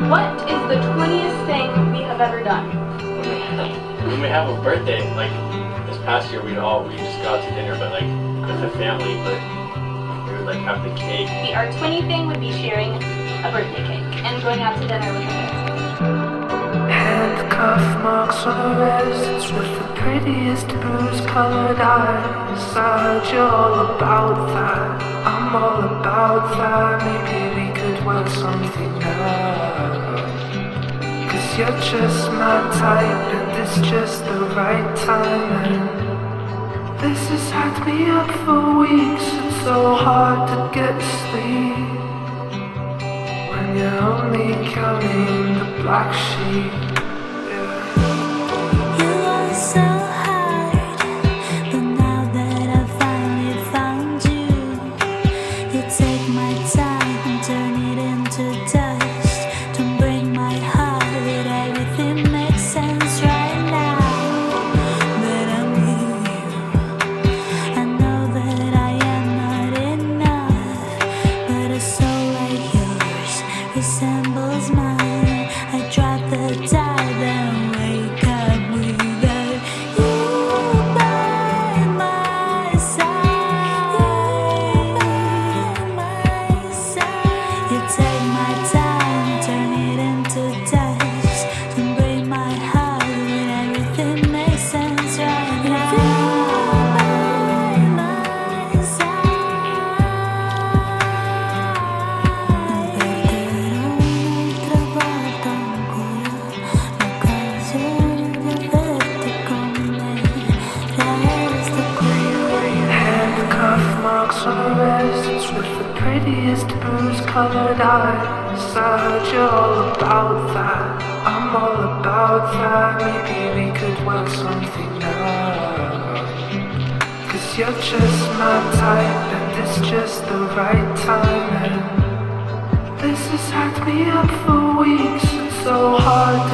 What is the 20th thing we have ever done? When we have a birthday, like this past year, we just got to dinner, but like with the family, but we would like have the cake. Our 20th thing would be sharing a birthday cake and going out to dinner with our parents. Handcuff marks on the wrists with the prettiest bruise-colored eyes. You're all about that, I'm all about that. Maybe we could work something out. Cause you're just my type and it's just the right time. And this has had me up for weeks. It's so hard to get sleep when you're only counting the black sheep. Colored eyes, you're all about that, I'm all about that. Maybe we could work something out. Cause you're just my type and it's just the right time. And this has had me up for weeks, it's so hard